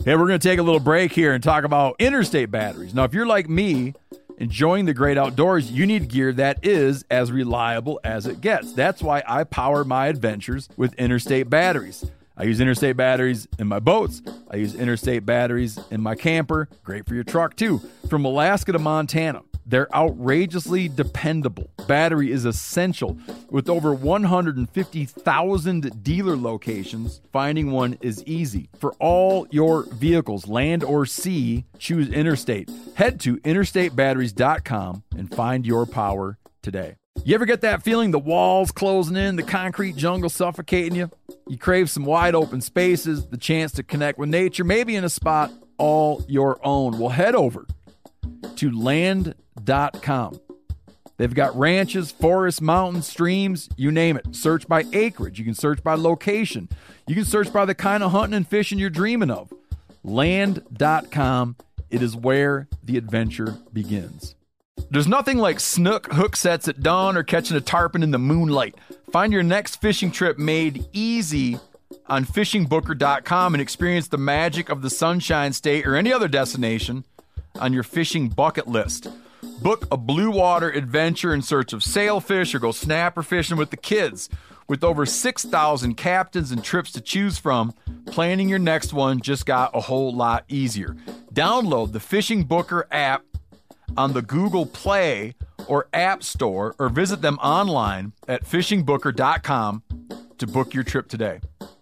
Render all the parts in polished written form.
Hey, we're going to take a little break here and talk about Interstate batteries. Now, if you're like me, enjoying the great outdoors, you need gear that is as reliable as it gets. That's why I power my adventures with Interstate batteries. I use Interstate batteries in my boats. I use Interstate batteries in my camper. Great for your truck, too. From Alaska to Montana, they're outrageously dependable. Battery is essential. With over 150,000 dealer locations, finding one is easy. For all your vehicles, land or sea, choose Interstate. Head to interstatebatteries.com and find your power today. You ever get that feeling the walls closing in, the concrete jungle suffocating you? You crave some wide open spaces, the chance to connect with nature, maybe in a spot all your own. Well, head over to land.com. They've got ranches, forests, mountains, streams, you name it. Search by acreage. You can search by location. You can search by the kind of hunting and fishing you're dreaming of. Land.com. It is where the adventure begins. There's nothing like snook hook sets at dawn or catching a tarpon in the moonlight. Find your next fishing trip made easy on fishingbooker.com and experience the magic of the Sunshine State or any other destination on your fishing bucket list. Book a blue water adventure in search of sailfish or go snapper fishing with the kids. With over 6,000 captains and trips to choose from, planning your next one just got a whole lot easier. Download the Fishing Booker app on the Google Play or App Store or visit them online at fishingbooker.com to book your trip today.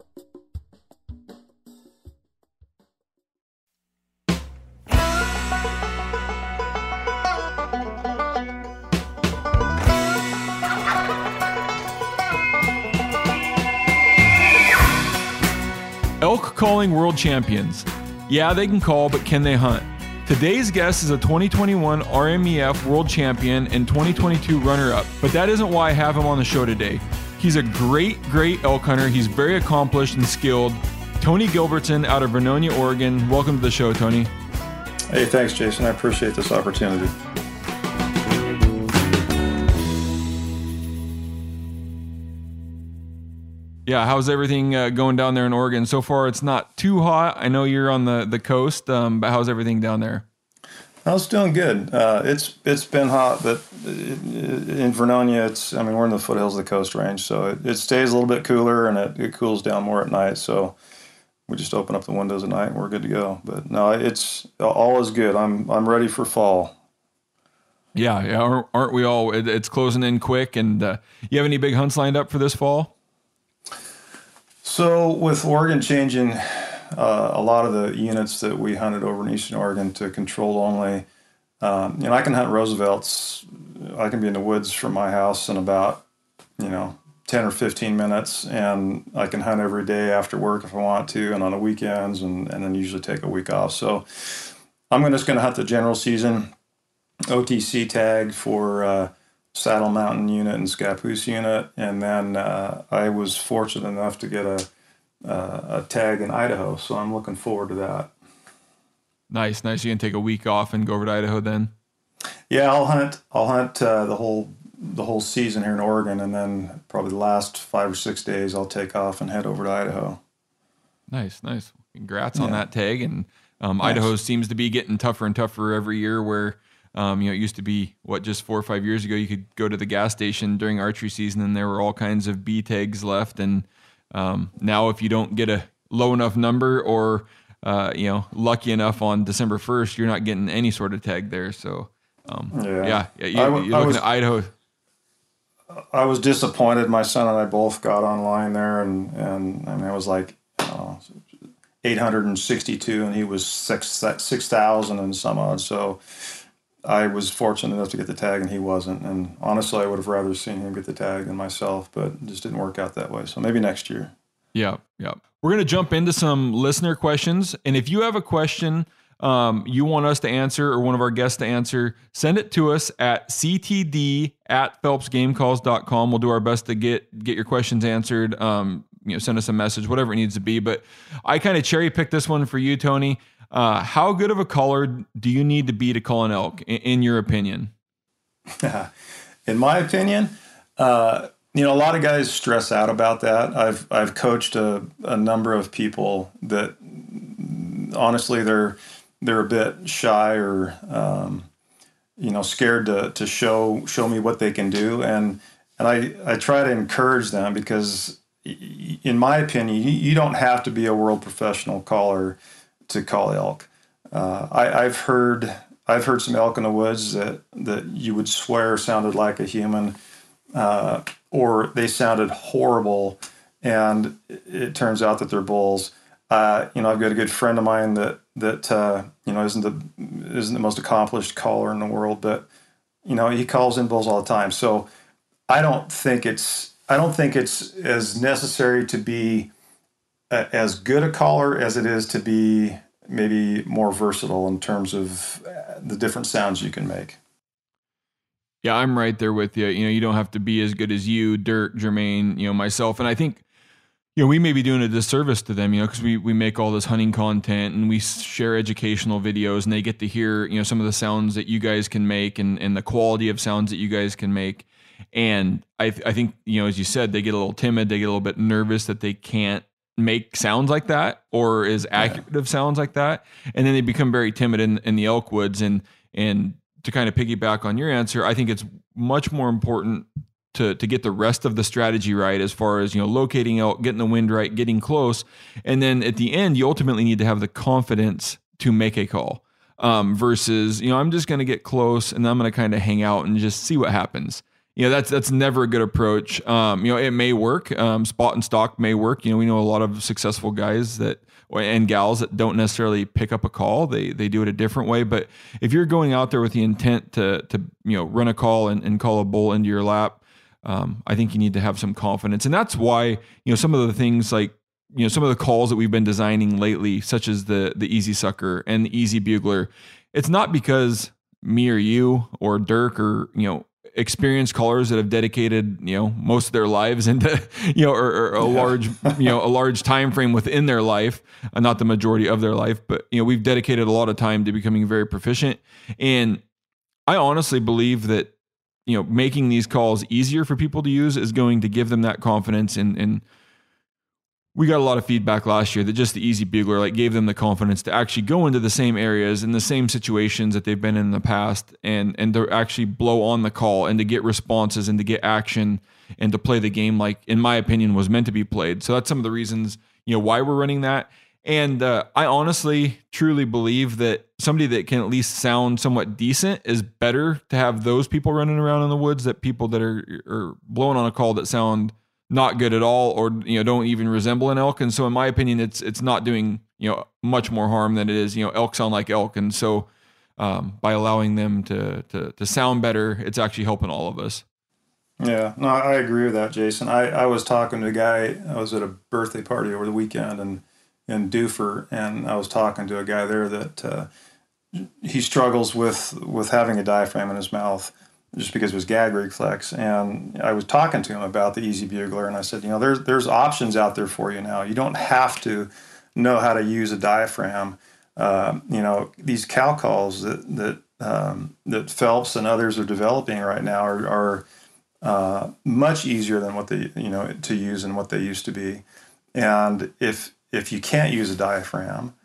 Elk calling world champions. Yeah, they can call, but can they hunt? Today's guest is a 2021 RMEF world champion and 2022 runner-up, but that isn't why I have him on the show today. He's a great elk hunter. He's very accomplished and skilled. Tony Gilbertson out of Vernonia, Oregon. Welcome to the show, Tony. Hey, thanks, Jason. I appreciate this opportunity. Yeah, how's everything going down there in Oregon? So far, it's not too hot. I know you're on the coast, but how's everything down there? I was doing good. It's been hot, but in Vernonia, we're in the foothills of the Coast Range, so it stays a little bit cooler and it cools down more at night. So we just open up the windows at night and we're good to go. But no, it's all is good. I'm ready for fall. Yeah, aren't we all? It's closing in quick. And you have any big hunts lined up for this fall? So with Oregon changing a lot of the units that we hunted over in Eastern Oregon to controlled only, I can hunt Roosevelt's. I can be in the woods from my house in about 10 or 15 minutes, and I can hunt every day after work if I want to, and on the weekends, and then usually take a week off. So I'm just going to hunt the general season OTC tag for Saddle Mountain unit and Scappoose unit, and then I was fortunate enough to get a tag in Idaho, so I'm looking forward to that. Nice. You can take a week off and go over to Idaho then? Yeah, I'll hunt the whole season here in Oregon, and then probably the last 5 or 6 days I'll take off and head over to Idaho. Nice. Congrats on that tag. And Idaho seems to be getting tougher and tougher every year, where it used to be, just 4 or 5 years ago, you could go to the gas station during archery season and there were all kinds of B tags left. And now if you don't get a low enough number or, lucky enough on December 1st, you're not getting any sort of tag there. So, you're looking at Idaho. I was disappointed. My son and I both got online there, and I was like 862, and he was 6,000 and some odd. So I was fortunate enough to get the tag, and he wasn't. And honestly, I would have rather seen him get the tag than myself, but it just didn't work out that way. So maybe next year. Yeah. We're going to jump into some listener questions. And if you have a question you want us to answer or one of our guests to answer, send it to us at ctd@phelpsgamecalls.com. We'll do our best to get your questions answered. Send us a message, whatever it needs to be. But I kind of cherry picked this one for you, Tony. How good of a caller do you need to be to call an elk, in your opinion? In my opinion, a lot of guys stress out about that. I've coached a number of people that honestly, they're a bit shy or scared to show me what they can do, and I try to encourage them because, in my opinion, you don't have to be a world professional caller to call elk. I've heard some elk in the woods that you would swear sounded like a human, or they sounded horrible, and it turns out that they're bulls. I've got a good friend of mine that isn't the most accomplished caller in the world, but he calls in bulls all the time. So I don't think it's as necessary to be as good a caller as it is to be maybe more versatile in terms of the different sounds you can make. Yeah, I'm right there with you. You don't have to be as good as you, Dirk, Jermaine, myself. And I think, we may be doing a disservice to them, because we make all this hunting content and we share educational videos, and they get to hear, some of the sounds that you guys can make and the quality of sounds that you guys can make. And I think, as you said, they get a little timid, they get a little bit nervous that they can't make sounds like that or as accurate of sounds like that. And then they become very timid in the elk woods. And to kind of piggyback on your answer, I think it's much more important to get the rest of the strategy right, as far as, locating elk, getting the wind right, getting close. And then at the end, you ultimately need to have the confidence to make a call, versus, I'm just going to get close and I'm going to kind of hang out and just see what happens. That's never a good approach. It may work. Spot and stalk may work. We know a lot of successful guys and gals that don't necessarily pick up a call. They do it a different way. But if you're going out there with the intent to run a call and call a bull into your lap, I think you need to have some confidence. And that's why, some of the things like, some of the calls that we've been designing lately, such as the Easy Sucker and the Easy Bugler, it's not because me or you or Dirk or, experienced callers that have dedicated, most of their lives into, or a large time frame within their life, not the majority of their life, but, we've dedicated a lot of time to becoming very proficient. And I honestly believe that, making these calls easier for people to use is going to give them that confidence. And we got a lot of feedback last year that just the Easy Bugler gave them the confidence to actually go into the same areas and the same situations that they've been in the past, and to actually blow on the call and to get responses and to get action and to play the game like, in my opinion, was meant to be played. So that's some of the reasons, why we're running that. And I honestly, truly believe that somebody that can at least sound somewhat decent is better to have those people running around in the woods than people that are blowing on a call that sound not good at all, or don't even resemble an elk. And so in my opinion, it's not doing much more harm than it is. Elk sound like elk. And so by allowing them to sound better, it's actually helping all of us. Yeah, no, I agree with that, Jason. I was talking to a guy. I was at a birthday party over the weekend in Dufur, and I was talking to a guy there that he struggles with having a diaphragm in his mouth just because of his gag reflex. And I was talking to him about the Easy Bugler, and I said, there's options out there for you now. You don't have to know how to use a diaphragm. These cow calls that Phelps and others are developing right now are much easier than what they to use and what they used to be. And if you can't use a diaphragm,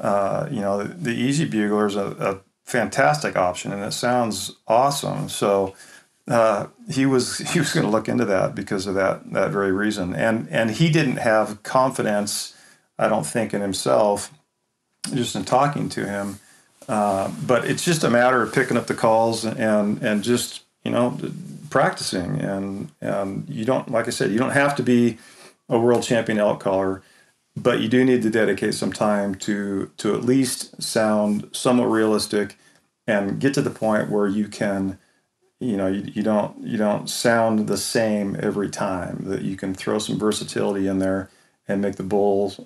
the Easy Bugler is a fantastic option, and it sounds awesome. So he was going to look into that because of that very reason. And he didn't have confidence, I don't think, in himself, just in talking to him. But it's just a matter of picking up the calls and just practicing. And you don't, like I said, you don't have to be a world champion elk caller, but you do need to dedicate some time to at least sound somewhat realistic and get to the point where you can, you don't sound the same every time, that you can throw some versatility in there and make the bulls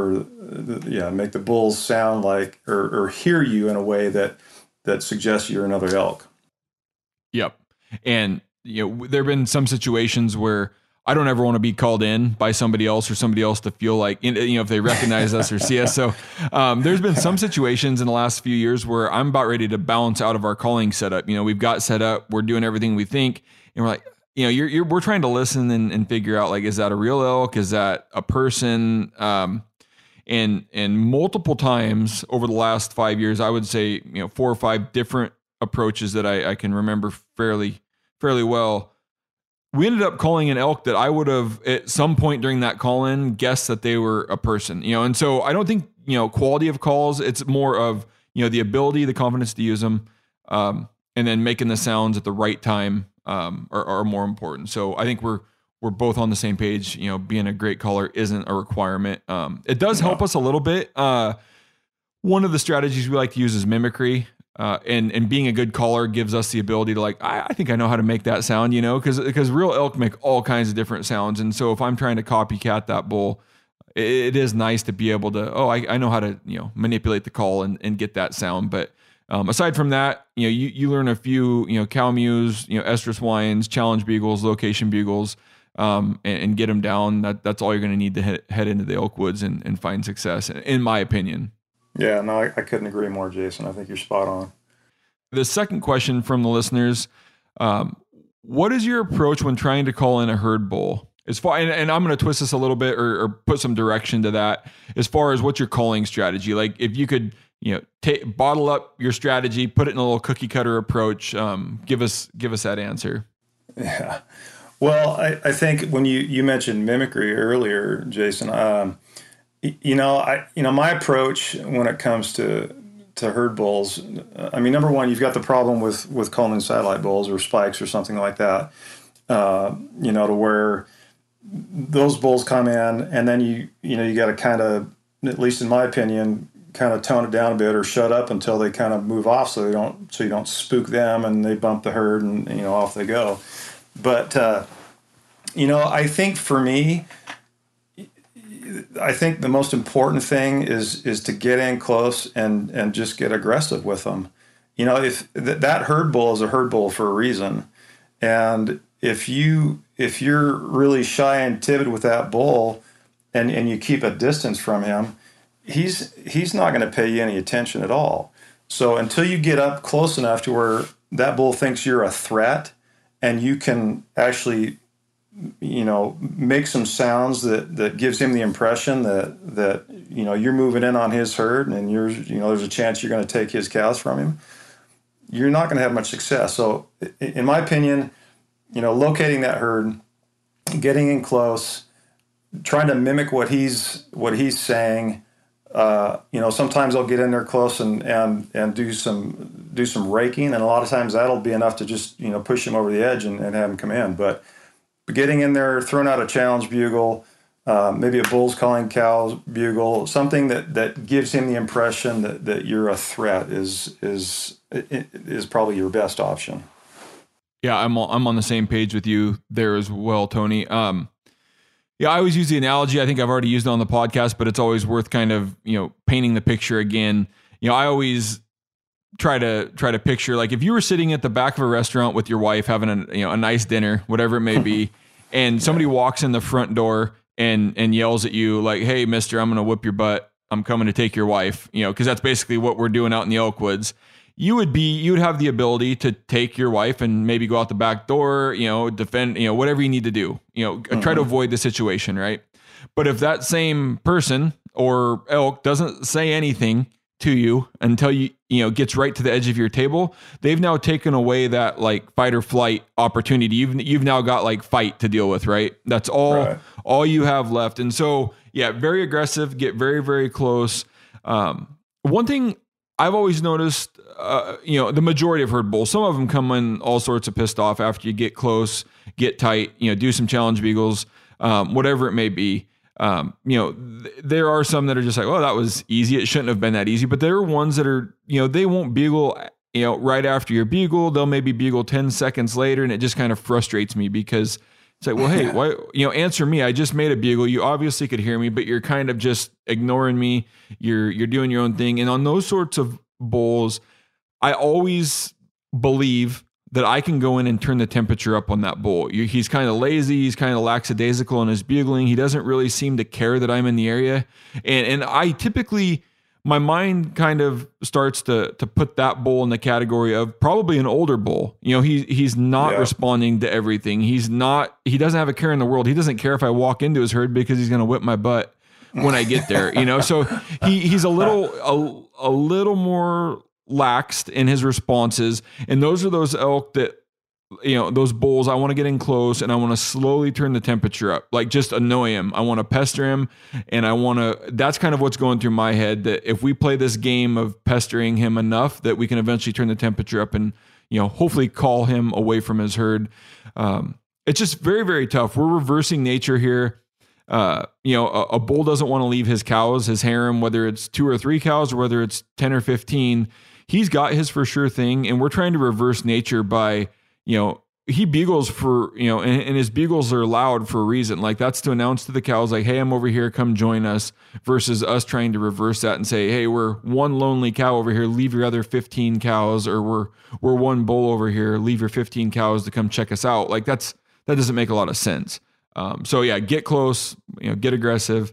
make the bulls sound like or hear you in a way that suggests you're another elk. Yep. And there've been some situations where I don't ever want to be called in by somebody else or somebody else to feel like, if they recognize us or see us. So there's been some situations in the last few years where I'm about ready to bounce out of our calling setup. We've got set up, we're doing everything we think, and we're like, we're trying to listen and figure out, like, is that a real elk? Is that a person? And multiple times over the last 5 years, I would say, 4 or 5 different approaches that I can remember fairly well. We ended up calling an elk that I would have at some point during that call-in guessed that they were a person, and so I don't think, quality of calls, it's more of, the ability, the confidence to use them, and then making the sounds at the right time, are more important. So I think we're both on the same page. Being a great caller isn't a requirement. It does help us a little bit. One of the strategies we like to use is mimicry. And being a good caller gives us the ability to I think I know how to make that sound, because real elk make all kinds of different sounds. And so if I'm trying to copycat that bull, it is nice to be able to, I know how to, manipulate the call and get that sound. But aside from that, you learn a few, cow mews, estrus whines, challenge bugles, location bugles, and get them down. That's all you're going to need to head into the elk woods and find success, in my opinion. Yeah, no, I couldn't agree more, Jason. I think you're spot on. The second question from the listeners, what is your approach when trying to call in a herd bull? As far, and I'm going to twist this a little bit or put some direction to that, as far as what's your calling strategy? Like if you could, bottle up your strategy, put it in a little cookie cutter approach, give us that answer. Yeah. Well, I think when you mentioned mimicry earlier, Jason, my approach when it comes to herd bulls, number one, you've got the problem with calling in satellite bulls or spikes or something like that, to where those bulls come in and then you got to kind of, at least in my opinion, kind of tone it down a bit or shut up until they kind of move off so you don't spook them and they bump the herd and, off they go. But, I think for me, I think the most important thing is to get in close and just get aggressive with them. If that herd bull is a herd bull for a reason, and if you're really shy and timid with that bull, and you keep a distance from him, he's not going to pay you any attention at all. So until you get up close enough to where that bull thinks you're a threat, and you can actually make some sounds that gives him the impression that you're moving in on his herd and there's a chance you're going to take his cows from him, you're not going to have much success. So in my opinion, locating that herd, getting in close, trying to mimic what he's saying. Sometimes I'll get in there close and do some raking, and a lot of times that'll be enough to just push him over the edge and have him come in. But getting in there, throwing out a challenge bugle, maybe a bull's calling cows bugle, something that gives him the impression that you're a threat is probably your best option. Yeah, I'm on the same page with you there as well, Tony. Yeah, I always use the analogy. I think I've already used it on the podcast, but it's always worth kind of painting the picture again. I always try to picture, like, if you were sitting at the back of a restaurant with your wife having a nice dinner, whatever it may be, and somebody walks in the front door and yells at you like, "Hey, mister, I'm going to whip your butt. I'm coming to take your wife," because that's basically what we're doing out in the elk woods. You would have the ability to take your wife and maybe go out the back door, defend, whatever you need to do, try to avoid the situation. Right. But if that same person or elk doesn't say anything to you until gets right to the edge of your table, they've now taken away that like fight or flight opportunity. You've now got like fight to deal with, right? That's all you have left. And so, yeah, very aggressive, get very, very close. One thing I've always noticed, the majority of herd bulls, some of them come in all sorts of pissed off after you get close, get tight, do some challenge bugles, whatever it may be. There are some that are just like, "Oh, that was easy. It shouldn't have been that easy." But there are ones that are, they won't bugle, right after your bugle. They'll maybe bugle 10 seconds later. And it just kind of frustrates me because it's like, well, hey, why, answer me. I just made a bugle. You obviously could hear me, but you're kind of just ignoring me. You're doing your own thing. And on those sorts of bulls, I always believe that I can go in and turn the temperature up on that bull. He's kind of lazy. He's kind of lackadaisical in his bugling. He doesn't really seem to care that I'm in the area. And I typically, my mind kind of starts to put that bull in the category of probably an older bull. He's not responding to everything. He doesn't have a care in the world. He doesn't care if I walk into his herd because he's going to whip my butt when I get there, so he's a little more laxed in his responses. And those are those elk that, those bulls, I want to get in close and I want to slowly turn the temperature up, like just annoy him. I want to pester him, and that's kind of what's going through my head, that if we play this game of pestering him enough that we can eventually turn the temperature up and, hopefully call him away from his herd. It's just very, very tough. We're reversing nature here. A bull doesn't want to leave his cows, his harem, whether it's 2 or 3 cows or whether it's 10 or 15. He's got his for sure thing, and we're trying to reverse nature by, he bugles for, and his bugles are loud for a reason. Like, that's to announce to the cows, like, hey, I'm over here, come join us, versus us trying to reverse that and say, hey, we're one lonely cow over here, leave your other 15 cows, or we're one bull over here, leave your 15 cows to come check us out. Like, that doesn't make a lot of sense. So yeah, get close, get aggressive,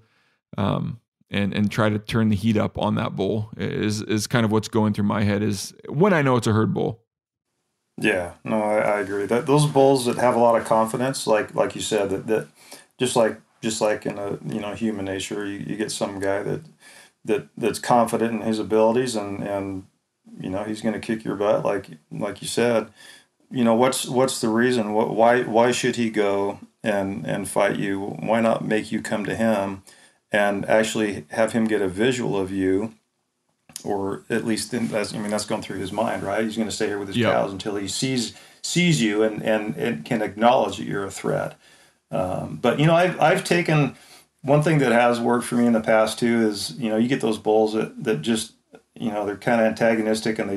and try to turn the heat up on that bull is kind of what's going through my head, is when I know it's a herd bull. Yeah, no, I agree. That those bulls that have a lot of confidence, like you said, that just like in a human nature, you get some guy that's confident in his abilities, and he's going to kick your butt, like you said. What's the reason? Why should he go and fight you? Why not make you come to him and actually have him get a visual of you? Or at least that's going through his mind, right? He's going to stay here with his cows until he sees you and can acknowledge that you're a threat. But I've taken one thing that has worked for me in the past too is you get those bulls that just they're kind of antagonistic, and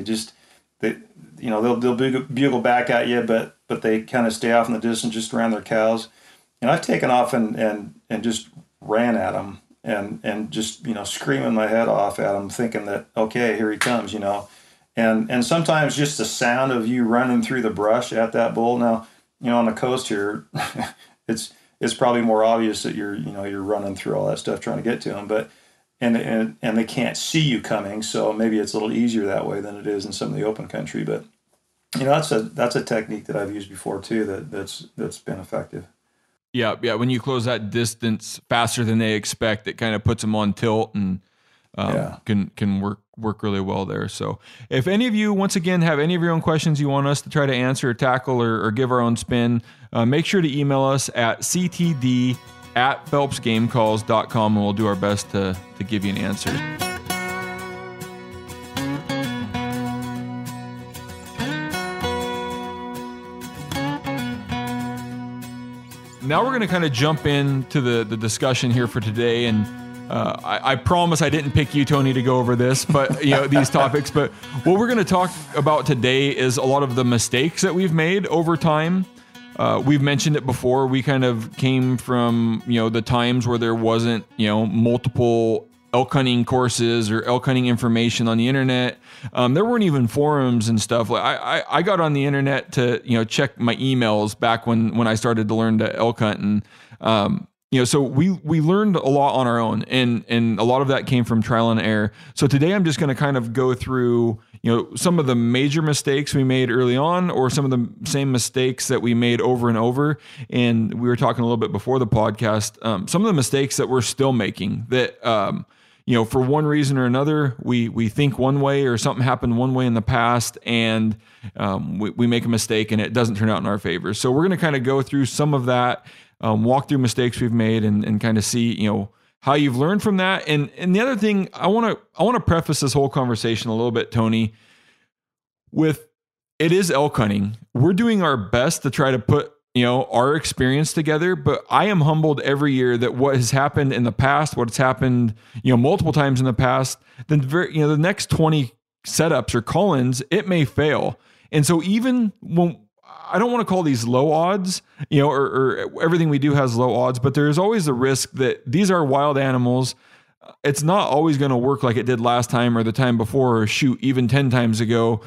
they'll bugle back at you, but they kind of stay off in the distance just around their cows. And I've taken off and just ran at them. And just, screaming my head off at him, thinking that, okay, here he comes, and sometimes just the sound of you running through the brush at that bull. Now, on the coast here, it's probably more obvious that you're running through all that stuff trying to get to him, but, and they can't see you coming. So maybe it's a little easier that way than it is in some of the open country, but that's a technique that I've used before too, that's been effective. Yeah. When you close that distance faster than they expect, it kind of puts them on tilt and can work really well there. So if any of you, once again, have any of your own questions you want us to try to answer or tackle or give our own spin, make sure to email us at ctd@phelpsgamecalls.com, and we'll do our best to give you an answer. Now we're going to kind of jump into the discussion here for today, and I promise I didn't pick you, Tony, to go over this, but these topics. But what we're going to talk about today is a lot of the mistakes that we've made over time. We've mentioned it before. We kind of came from the times where there wasn't multiple elk hunting courses or elk hunting information on the internet. There weren't even forums and stuff. Like I got on the internet to check my emails back when I started to learn to elk hunt, and so we learned a lot on our own, and a lot of that came from trial and error. So today I'm just going to kind of go through some of the major mistakes we made early on, or some of the same mistakes that we made over and over. And we were talking a little bit before the podcast, some of the mistakes that we're still making that for one reason or another, we think one way, or something happened one way in the past, and we make a mistake and it doesn't turn out in our favor. So we're going to kind of go through some of that, walk through mistakes we've made, and kind of see how you've learned from that. And the other thing, I want to preface this whole conversation a little bit, Tony, with it is elk hunting. We're doing our best to try to put our experience together, but I am humbled every year that what has happened in the past, what's happened, multiple times in the past, then the next 20 setups or call-ins, it may fail. And so even when, I don't want to call these low odds, or everything we do has low odds, but there's always the risk that these are wild animals. It's not always going to work like it did last time or the time before, or shoot, even 10 times ago.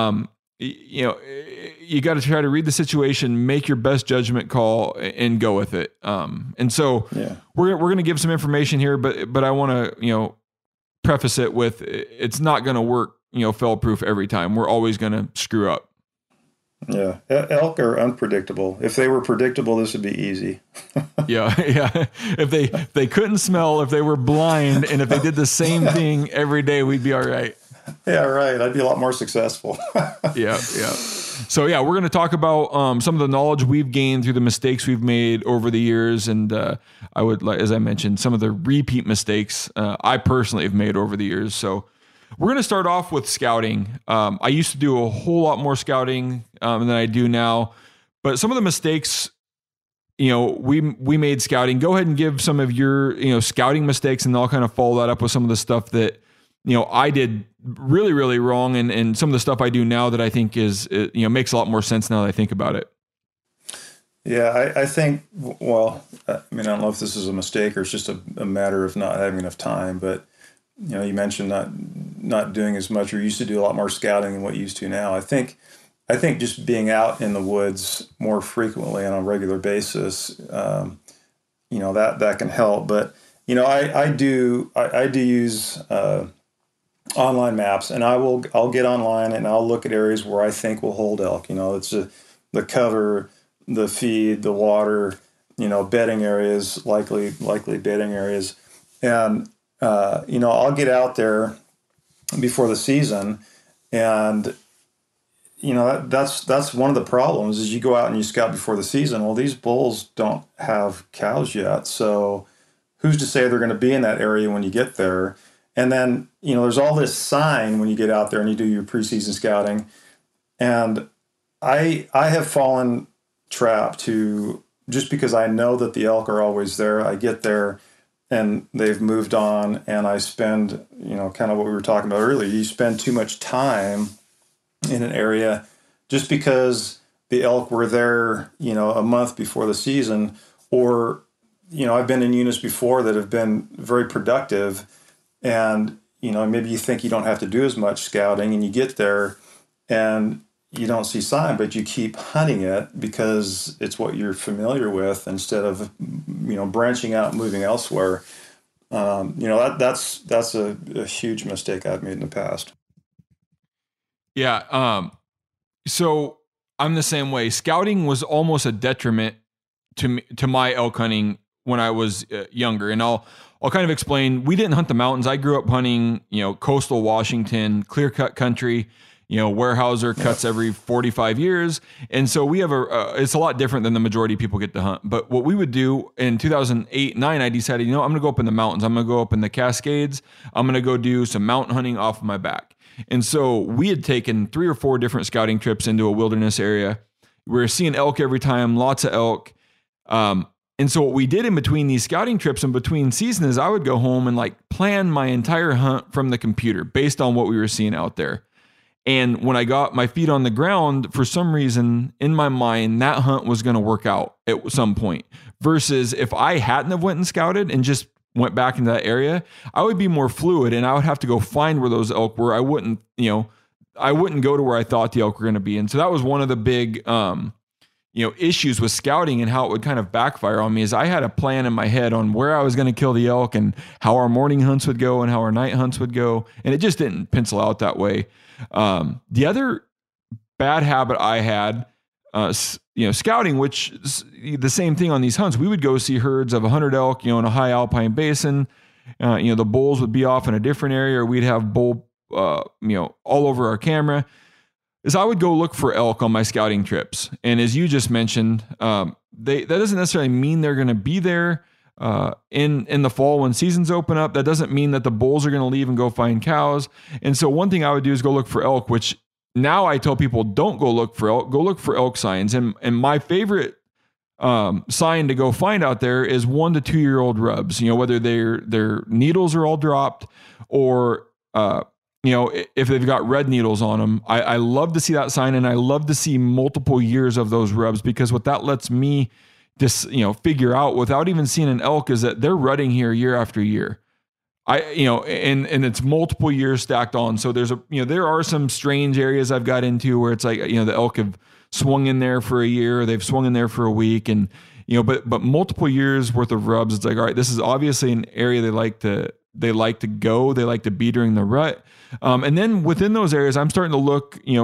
You got to try to read the situation, make your best judgment call, and go with it. And so we're going to give some information here, but I want to, preface it with, it's not going to work, fail proof every time. We're always going to screw up. Yeah, elk are unpredictable. If they were predictable, this would be easy. Yeah, yeah. If they couldn't smell, if they were blind, and if they did the same thing every day, we'd be all right. Yeah, right. I'd be a lot more successful. Yeah, yeah. So yeah, we're going to talk about some of the knowledge we've gained through the mistakes we've made over the years, and I would, like, as I mentioned, some of the repeat mistakes I personally have made over the years. So we're going to start off with scouting. I used to do a whole lot more scouting than I do now, but some of the mistakes, we made scouting. Go ahead and give some of your scouting mistakes, and I'll kind of follow that up with some of the stuff that I did really, really wrong, and some of the stuff I do now that I think makes a lot more sense now that I think about it. Yeah, I think, well, I mean, I don't know if this is a mistake or it's just a matter of not having enough time, but you mentioned not doing as much, or used to do a lot more scouting than what you used to now. I think just being out in the woods more frequently on a regular basis, that can help. But I do use online maps, and I'll get online and I'll look at areas where I think will hold elk. It's the cover, the feed, the water, bedding areas, likely bedding areas, and I'll get out there before the season, and that's one of the problems is you go out and you scout before the season. Well, these bulls don't have cows yet, so who's to say they're going to be in that area when you get there? And then, there's all this sign when you get out there and you do your preseason scouting. And I have fallen trap to, just because I know that the elk are always there, I get there and they've moved on, and I spend, kind of what we were talking about earlier, you spend too much time in an area just because the elk were there, a month before the season, or, I've been in units before that have been very productive, and, maybe you think you don't have to do as much scouting, and you get there and you don't see sign, but you keep hunting it because it's what you're familiar with instead of, branching out and moving elsewhere. That's a huge mistake I've made in the past. Yeah. So I'm the same way. Scouting was almost a detriment to my elk hunting when I was younger. And I'll kind of explain. We didn't hunt the mountains. I grew up hunting, coastal Washington, clear cut country. Weyerhaeuser cuts every 45 years. And so we have it's a lot different than the majority of people get to hunt. But what we would do in 2008-9, I decided, I'm going to go up in the mountains. I'm going to go up in the Cascades. I'm going to go do some mountain hunting off of my back. And so we had taken 3 or 4 different scouting trips into a wilderness area. We were seeing elk every time, lots of elk. And so what we did in between these scouting trips and between seasons is I would go home and plan my entire hunt from the computer based on what we were seeing out there. And when I got my feet on the ground, for some reason in my mind, that hunt was going to work out at some point. Versus if I hadn't have went and scouted and just went back into that area, I would be more fluid and I would have to go find where those elk were. I wouldn't go to where I thought the elk were going to be. And so that was one of the big, issues with scouting and how it would kind of backfire on me is I had a plan in my head on where I was going to kill the elk and how our morning hunts would go and how our night hunts would go. And it just didn't pencil out that way. The other bad habit I had, scouting, which is the same thing on these hunts, we would go see herds of 100 elk, in a high alpine basin. The bulls would be off in a different area, or we'd have bull, all over our camera. Is I would go look for elk on my scouting trips. And as you just mentioned, that doesn't necessarily mean they're going to be there in the fall when seasons open up. That doesn't mean that the bulls are going to leave and go find cows. And so one thing I would do is go look for elk, which now I tell people don't go look for elk, go look for elk signs. And my favorite sign to go find out there is 1 to 2 year old rubs, whether their needles are all dropped or, if they've got red needles on them. I love to see that sign, and I love to see multiple years of those rubs, because what that lets me just, figure out without even seeing an elk is that they're rutting here year after year. And it's multiple years stacked on. So there are some strange areas I've got into where it's like, the elk have swung in there for a year, they've swung in there for a week, and, but multiple years worth of rubs. It's like, all right, this is obviously an area they like to go, they like to be during the rut. And then within those areas, I'm starting to look,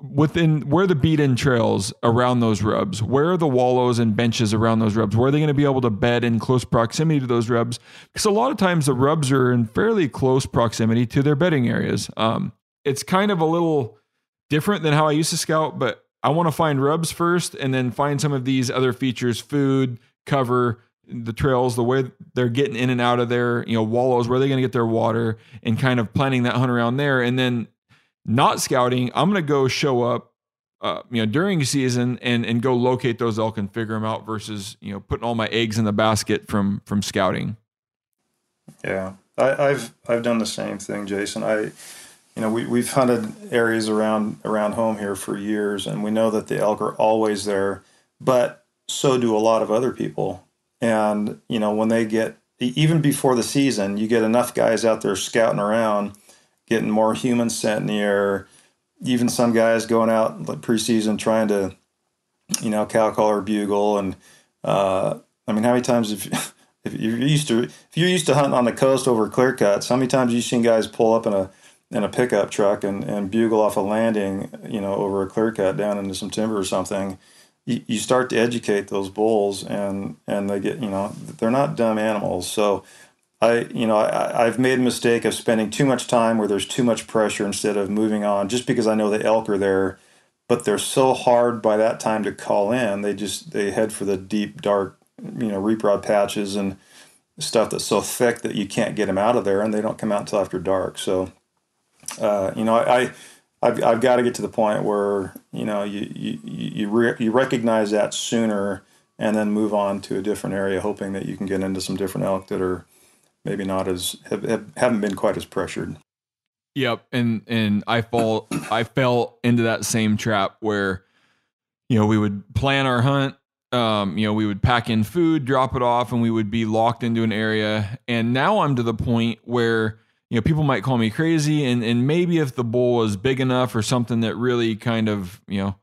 within where the beat-in trails around those rubs, where are the wallows and benches around those rubs? Where are they going to be able to bed in close proximity to those rubs? Because a lot of times the rubs are in fairly close proximity to their bedding areas. It's kind of a little different than how I used to scout, but I want to find rubs first and then find some of these other features, food, cover, the trails, the way they're getting in and out of there, wallows, where they're going to get their water, and kind of planning that hunt around there. And then not scouting, I'm going to go show up, during season and go locate those elk and figure them out versus, putting all my eggs in the basket from scouting. Yeah. I've done the same thing, Jason. We've hunted areas around home here for years, and we know that the elk are always there, but so do a lot of other people. And, when they get, even before the season, you get enough guys out there scouting around, getting more human scent in the air, even some guys going out like preseason trying to, cow call or bugle. And, how many times if you're used to hunting on the coast over clear cuts, how many times you've seen guys pull up in a pickup truck and bugle off a landing, over a clear cut down into some timber or something? You start to educate those bulls, and they get, they're not dumb animals. So I've made a mistake of spending too much time where there's too much pressure instead of moving on, just because I know the elk are there, but they're so hard by that time to call in. They head for the deep, dark, reap rod patches and stuff that's so thick that you can't get them out of there, and they don't come out until after dark. So, I've got to get to the point where you recognize that sooner, and then move on to a different area, hoping that you can get into some different elk that are maybe not as haven't been quite as pressured. Yep, and I fell into that same trap where, we would plan our hunt. We would pack in food, drop it off, and we would be locked into an area. And now I'm to the point where, people might call me crazy, and maybe if the bull was big enough or something that really kind of,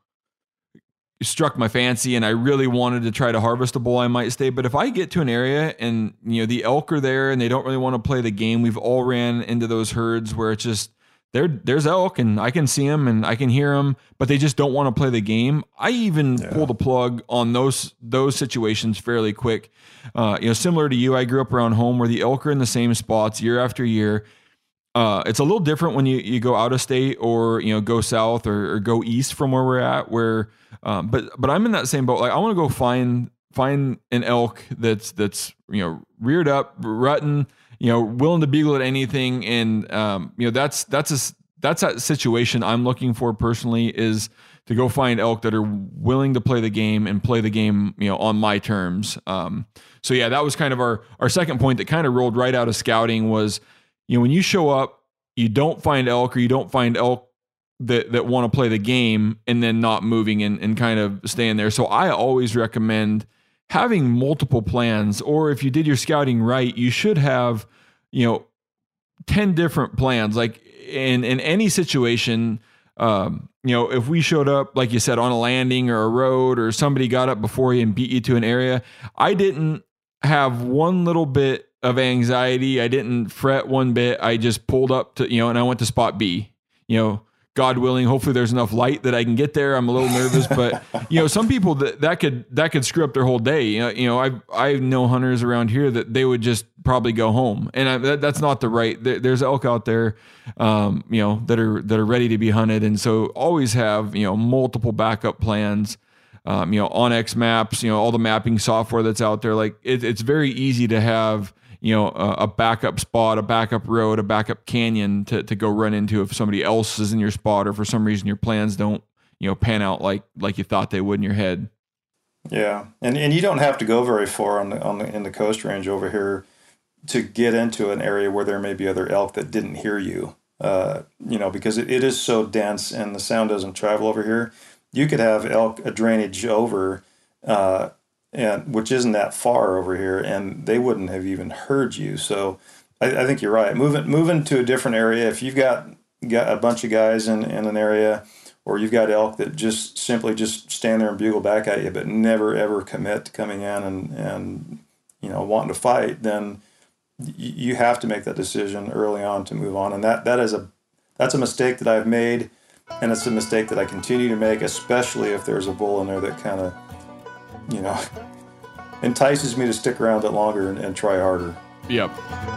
struck my fancy and I really wanted to try to harvest a bull, I might stay. But if I get to an area and, the elk are there and they don't really want to play the game, we've all ran into those herds where it's just, there's elk and I can see them and I can hear them, but they just don't want to play the game. I even pull the plug on those situations fairly quick. Similar to you, I grew up around home where the elk are in the same spots year after year. It's a little different when you go out of state or, go south or go east from where we're at, but I'm in that same boat. Like, I want to go find an elk that's reared up, rutting, willing to bugle at anything. And, that's that situation I'm looking for personally, is to go find elk that are willing to play the game and play the game, on my terms. So yeah, that was kind of our second point that kind of rolled right out of scouting was, when you show up, you don't find elk, or you don't find elk that want to play the game and then not moving and kind of staying there. So I always recommend having multiple plans, or if you did your scouting right, you should have, 10 different plans. Like in any situation, if we showed up, like you said, on a landing or a road, or somebody got up before you and beat you to an area, I didn't have one little bit of anxiety. I didn't fret one bit. I just pulled up to, and I went to spot B, God willing, hopefully there's enough light that I can get there. I'm a little nervous, but some people that could screw up their whole day. I know hunters around here that they would just probably go home, and that's not the right. There's elk out there, that are ready to be hunted, and so always have multiple backup plans. OnX Maps, all the mapping software that's out there. Like it's very easy to have a backup spot, a backup road, a backup canyon to go run into if somebody else is in your spot, or for some reason your plans don't, pan out like you thought they would in your head. Yeah. And you don't have to go very far in the Coast Range over here to get into an area where there may be other elk that didn't hear you, because it is so dense and the sound doesn't travel over here. You could have elk a drainage over, and which isn't that far over here, and they wouldn't have even heard you. So I think you're right. Moving to a different area. If you've got a bunch of guys in an area, or you've got elk that just simply stand there and bugle back at you, but never ever commit to coming in and wanting to fight, then you have to make that decision early on to move on. And that's a mistake that I've made. And it's a mistake that I continue to make, especially if there's a bull in there that kind of, entices me to stick around a bit longer and try harder. Yep.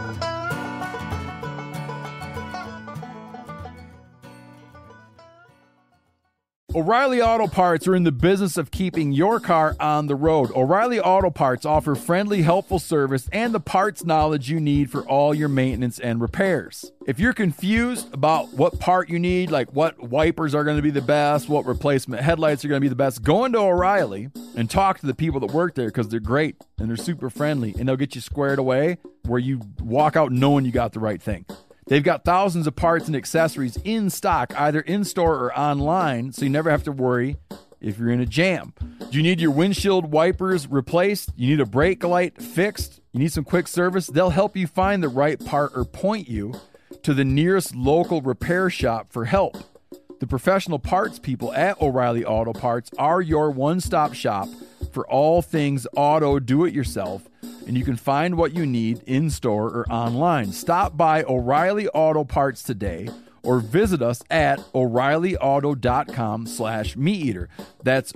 O'Reilly Auto Parts are in the business of keeping your car on the road. O'Reilly Auto Parts offer friendly, helpful service and the parts knowledge you need for all your maintenance and repairs. If you're confused about what part you need, like what wipers are going to be the best, what replacement headlights are going to be the best, go into O'Reilly and talk to the people that work there, because they're great and they're super friendly, and they'll get you squared away where you walk out knowing you got the right thing. They've got thousands of parts and accessories in stock, either in-store or online, so you never have to worry if you're in a jam. Do you need your windshield wipers replaced? You need a brake light fixed? You need some quick service? They'll help you find the right part or point you to the nearest local repair shop for help. The professional parts people at O'Reilly Auto Parts are your one-stop shop for all things auto do-it-yourself, and you can find what you need in-store or online. Stop by O'Reilly Auto Parts today or visit us at O'ReillyAuto.com/MeatEater. That's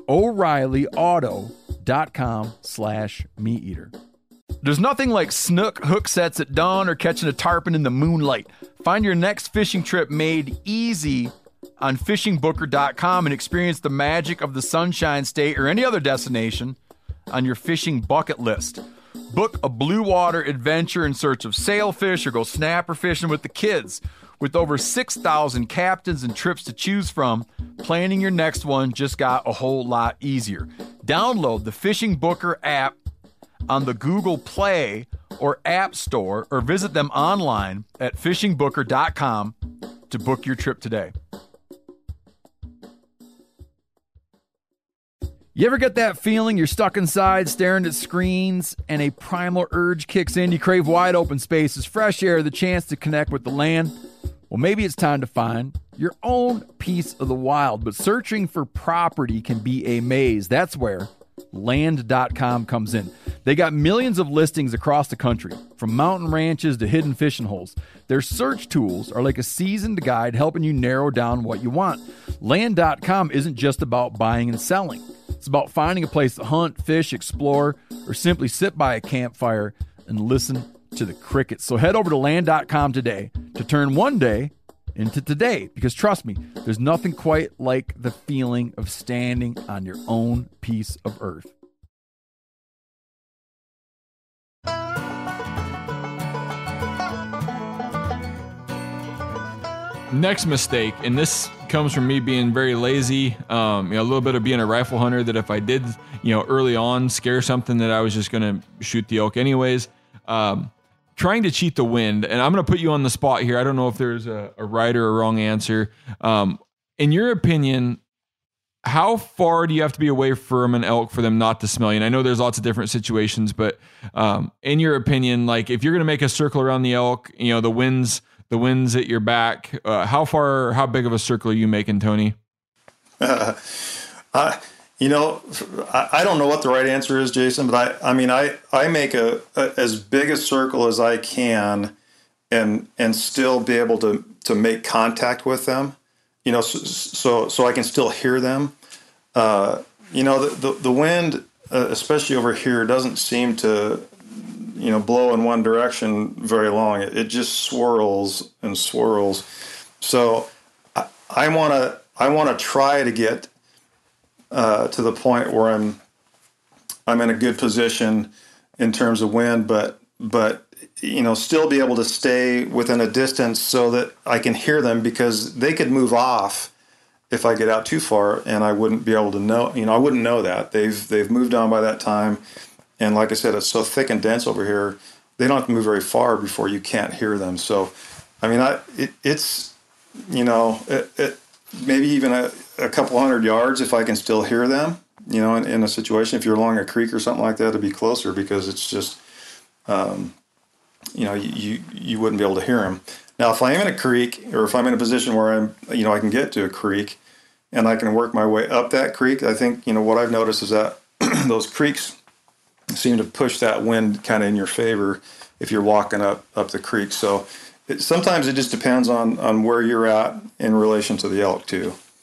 O'ReillyAuto.com/MeatEater. There's nothing like snook hook sets at dawn or catching a tarpon in the moonlight. Find your next fishing trip made easy on fishingbooker.com and experience the magic of the Sunshine State or any other destination on your fishing bucket list. Book a blue water adventure in search of sailfish or go snapper fishing with the kids. With over 6,000 captains and trips to choose from, planning your next one just got a whole lot easier. Download the Fishing Booker app on the Google Play or App Store, or visit them online at fishingbooker.com to book your trip today. You ever get that feeling you're stuck inside staring at screens and a primal urge kicks in? You crave wide open spaces, fresh air, the chance to connect with the land. Well, maybe it's time to find your own piece of the wild, but searching for property can be a maze. That's where Land.com comes in. They got millions of listings across the country, from mountain ranches to hidden fishing holes. Their search tools are like a seasoned guide helping you narrow down what you want. Land.com isn't just about buying and selling. It's about finding a place to hunt, fish, explore, or simply sit by a campfire and listen to the crickets. So head over to Land.com today to turn one day into today, because trust me, there's nothing quite like the feeling of standing on your own piece of earth. Next mistake, and this comes from me being very lazy, a little bit of being a rifle hunter, that if I did, early on scare something, that I was just going to shoot the elk anyways. Trying to cheat the wind, and I'm going to put you on the spot here. I don't know if there's a right or a wrong answer. In your opinion, how far do you have to be away from an elk for them not to smell you? And I know there's lots of different situations, but in your opinion, like if you're going to make a circle around the elk, the wind's at your back, how big of a circle are you making, Tony? I don't know what the right answer is, Jason, but I make as big a circle as I can and still be able to make contact with them, so I can still hear them. The wind, especially over here, doesn't seem to, blow in one direction very long. It just swirls and swirls. So I want to try to get to the point where I'm in a good position in terms of wind, but still be able to stay within a distance so that I can hear them, because they could move off if I get out too far, and I wouldn't be able to know. I wouldn't know that they've moved on by that time. And like I said, it's so thick and dense over here, they don't have to move very far before you can't hear them. So, it's maybe even a couple hundred yards if I can still hear them, in a situation. If you're along a creek or something like that, it'd be closer, because it's just, you wouldn't be able to hear them. Now, if I am in a creek, or if I'm in a position where I can get to a creek and I can work my way up that creek, I think, what I've noticed is that those creeks seem to push that wind kind of in your favor if you're walking up the creek. So sometimes it just depends on where you're at in relation to the elk too.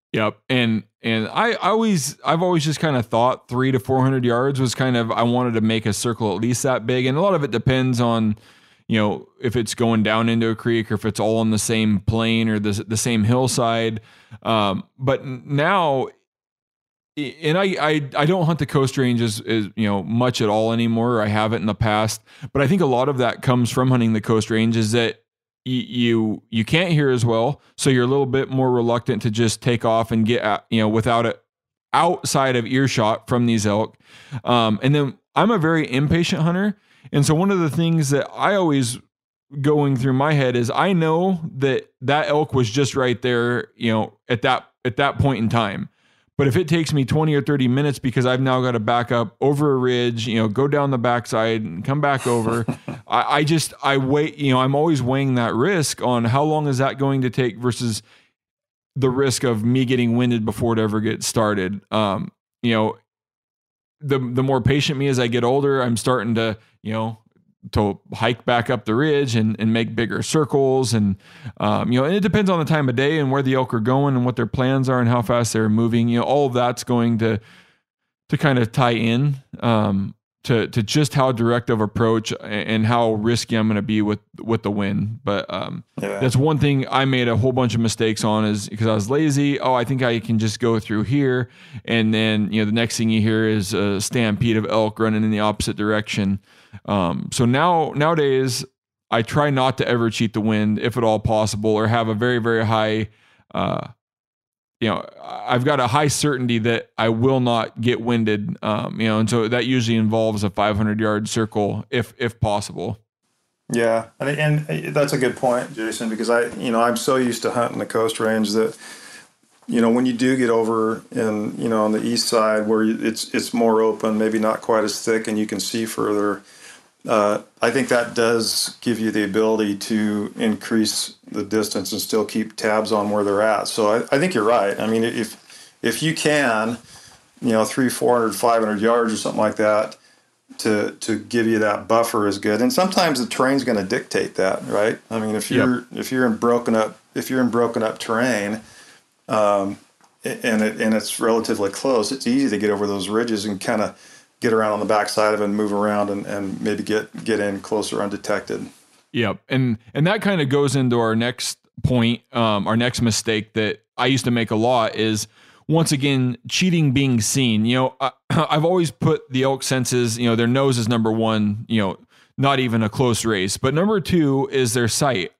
Yep. And I've always just kind of thought 300 to 400 yards was kind of, I wanted to make a circle at least that big. And a lot of it depends on, if it's going down into a creek or if it's all on the same plane or the same hillside. But now, and I don't hunt the coast range as much at all anymore. I haven't in the past, but I think a lot of that comes from hunting the coast range is that you can't hear as well, so you're a little bit more reluctant to just take off and get without it outside of earshot from these elk. And then I'm a very impatient hunter, and so one of the things that I always going through my head is I know that elk was just right there, at that point in time. But if it takes me 20 or 30 minutes because I've now got to back up over a ridge, go down the backside and come back over, I wait, I'm always weighing that risk on how long is that going to take versus the risk of me getting winded before it ever gets started. The more patient me as I get older, I'm starting to hike back up the ridge and make bigger circles. And it depends on the time of day and where the elk are going and what their plans are and how fast they're moving. All of that's going to kind of tie in to just how direct of approach and how risky I'm going to be with the wind. But that's one thing I made a whole bunch of mistakes on is because I was lazy. Oh, I think I can just go through here. And then, the next thing you hear is a stampede of elk running in the opposite direction. So nowadays I try not to ever cheat the wind if at all possible, or have a very, very high, I've got a high certainty that I will not get winded. And so that usually involves a 500-yard circle if possible. Yeah. And that's a good point, Jason, because I'm so used to hunting the coast range that, when you do get over in, on the east side where it's more open, maybe not quite as thick and you can see further, I think that does give you the ability to increase the distance and still keep tabs on where they're at. So I think you're right. I mean, if you can, 300, 400, 500 yards or something like that to give you that buffer is good. And sometimes the terrain's going to dictate that, right? I mean, if you're in broken up terrain, and it's relatively close, it's easy to get over those ridges and kind of get around on the backside of it and move around and maybe get in closer undetected. Yep. And that kind of goes into our next point, our next mistake that I used to make a lot is, once again, cheating being seen. I've always put the elk senses, their nose is number one, not even a close race. But number two is their sight.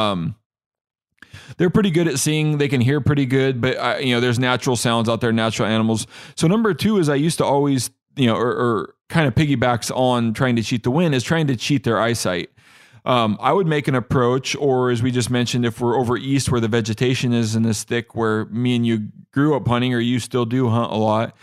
They're pretty good at seeing. They can hear pretty good, but there's natural sounds out there, natural animals. So number two is I used to always, or kind of piggybacks on trying to cheat the wind, is trying to cheat their eyesight. I would make an approach, or as we just mentioned, if we're over east where the vegetation isn't as thick, where me and you grew up hunting, or you still do hunt a lot,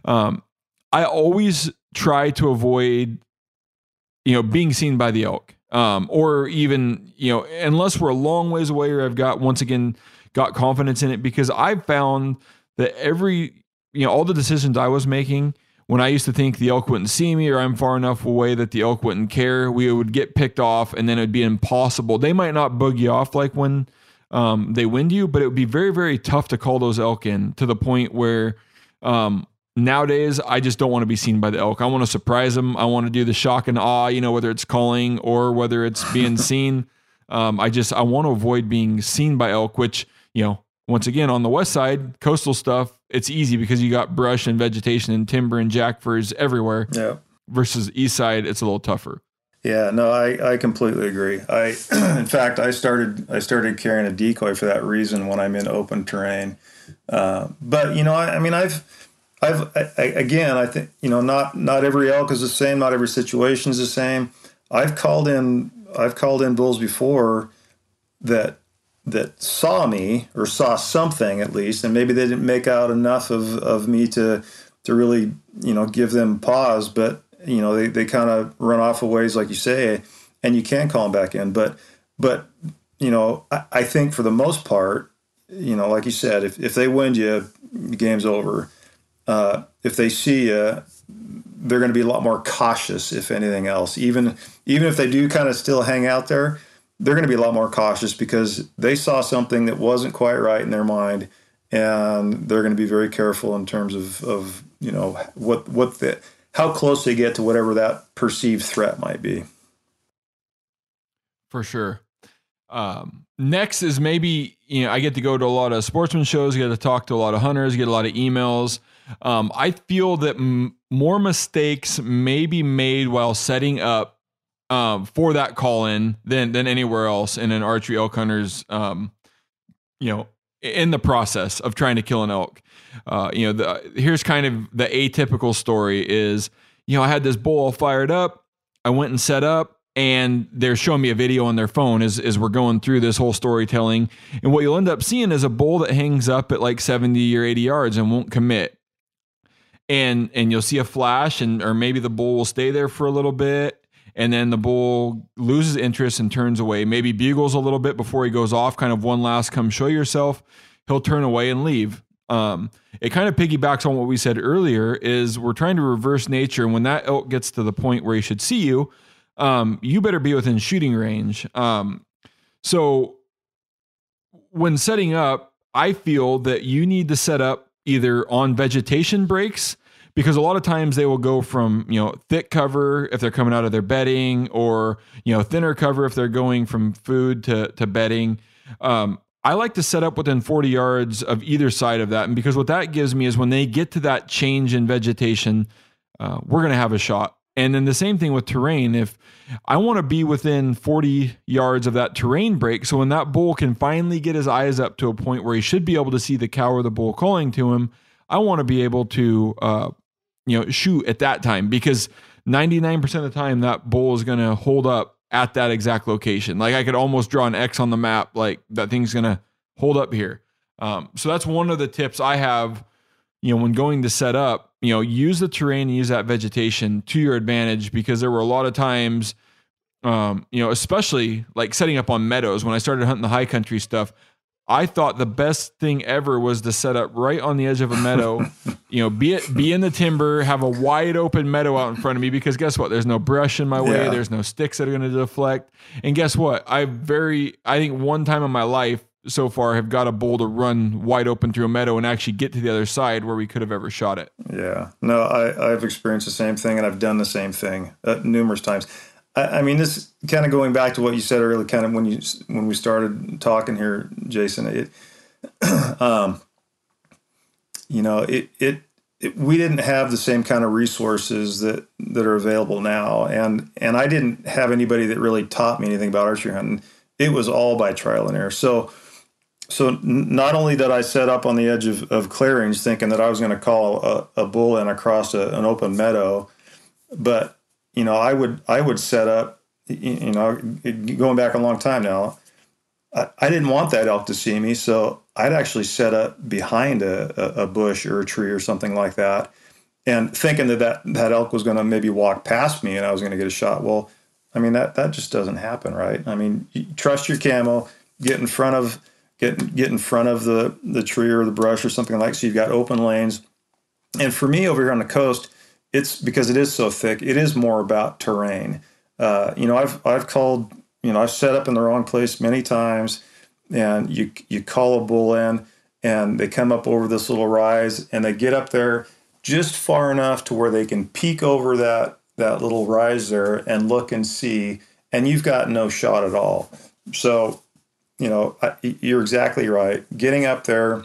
I always try to avoid, being seen by the elk. Or even, unless we're a long ways away, or I've got confidence in it, because I've found that all the decisions I was making when I used to think the elk wouldn't see me, or I'm far enough away that the elk wouldn't care, we would get picked off, and then it'd be impossible. They might not bug you off like when they wind you, but it would be very, very tough to call those elk in, to the point where nowadays I just don't want to be seen by the elk. I want to surprise them. I want to do the shock and awe, whether it's calling or whether it's being seen. I want to avoid being seen by elk, which, once again, on the west side, coastal stuff, it's easy because you got brush and vegetation and timber and jack firs everywhere. Yeah. Versus east side, it's a little tougher. Yeah, no, I completely agree. In fact, I started carrying a decoy for that reason when I'm in open terrain. But I think not every elk is the same. Not every situation is the same. I've called in bulls before that saw me, or saw something at least, and maybe they didn't make out enough of me to really, give them pause, but they kind of run off a ways, like you say, and you can call them back in. But I think for the most part, like you said, if they wind you, the game's over. If they see you, they're going to be a lot more cautious, if anything else. Even if they do kind of still hang out there, they're going to be a lot more cautious because they saw something that wasn't quite right in their mind, and they're going to be very careful in terms of how close they get to whatever that perceived threat might be. For sure. Next is maybe, I get to go to a lot of sportsman shows, get to talk to a lot of hunters, get a lot of emails. I feel that more mistakes may be made while setting up for that call-in than anywhere else in an archery elk hunter's, in the process of trying to kill an elk. Here's kind of the atypical story is, I had this bull all fired up. I went and set up, and they're showing me a video on their phone as we're going through this whole storytelling. And what you'll end up seeing is a bull that hangs up at like 70 or 80 yards and won't commit. And you'll see a flash, or maybe the bull will stay there for a little bit, and then the bull loses interest and turns away, maybe bugles a little bit before he goes off, kind of one last come show yourself. He'll turn away and leave. It kind of piggybacks on what we said earlier is we're trying to reverse nature. And when that elk gets to the point where he should see you, you better be within shooting range. So when setting up, I feel that you need to set up either on vegetation breaks, because a lot of times they will go from, thick cover if they're coming out of their bedding, or, thinner cover if they're going from food to bedding. I like to set up within 40 yards of either side of that. And because what that gives me is when they get to that change in vegetation, we're going to have a shot. And then the same thing with terrain. If I want to be within 40 yards of that terrain break, so when that bull can finally get his eyes up to a point where he should be able to see the cow or the bull calling to him, I want to be able to, shoot at that time, because 99% of the time that bull is going to hold up at that exact location. Like I could almost draw an X on the map, like that thing's going to hold up here. So that's one of the tips I have, when going to set up, use the terrain and use that vegetation to your advantage, because there were a lot of times, especially like setting up on meadows. When I started hunting the high country stuff, I thought the best thing ever was to set up right on the edge of a meadow, be in the timber, have a wide open meadow out in front of me, because guess what? There's no brush in my way. Yeah. There's no sticks that are going to deflect. And guess what? I think one time in my life so far have got a bull to run wide open through a meadow and actually get to the other side where we could have ever shot it. Yeah, no, I've experienced the same thing, and I've done the same thing numerous times. I mean, this kind of going back to what you said earlier, kind of when we started talking here, Jason. We didn't have the same kind of resources that are available now, and I didn't have anybody that really taught me anything about archery hunting. It was all by trial and error. So not only did I set up on the edge of clearings, thinking that I was going to call a bull in across an open meadow, but I would set up, going back a long time now, I didn't want that elk to see me, so I'd actually set up behind a bush or a tree or something like that, and thinking that elk was going to maybe walk past me and I was going to get a shot. Well, I mean, that just doesn't happen, right? I mean, you trust your camo, get in front of the tree or the brush or something like that, so you've got open lanes. And for me over here on the coast, it's because it is so thick, it is more about terrain. I've called, I've set up in the wrong place many times, and you call a bull in and they come up over this little rise and they get up there just far enough to where they can peek over that little rise there and look and see, and you've got no shot at all. So, you're exactly right. Getting up there,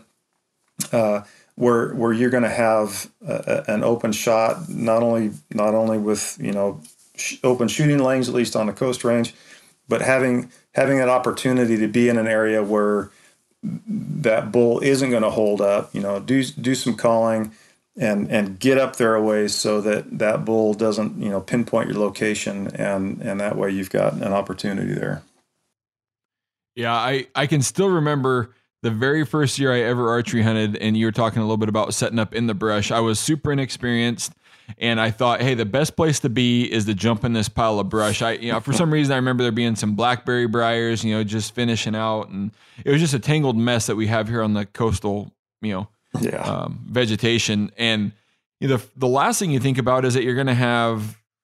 where you're going to have an open shot, not only with open shooting lanes, at least on the coast range, but having that opportunity to be in an area where that bull isn't going to hold up. Do some calling and get up there a ways so that bull doesn't pinpoint your location, and that way you've got an opportunity there. Yeah, I can still remember the very first year I ever archery hunted, and you were talking a little bit about setting up in the brush. I was super inexperienced, and I thought, hey, the best place to be is to jump in this pile of brush. For some reason, I remember there being some blackberry briars, just finishing out, and it was just a tangled mess that we have here on the coastal, vegetation. And the last thing you think about is that you're going to have,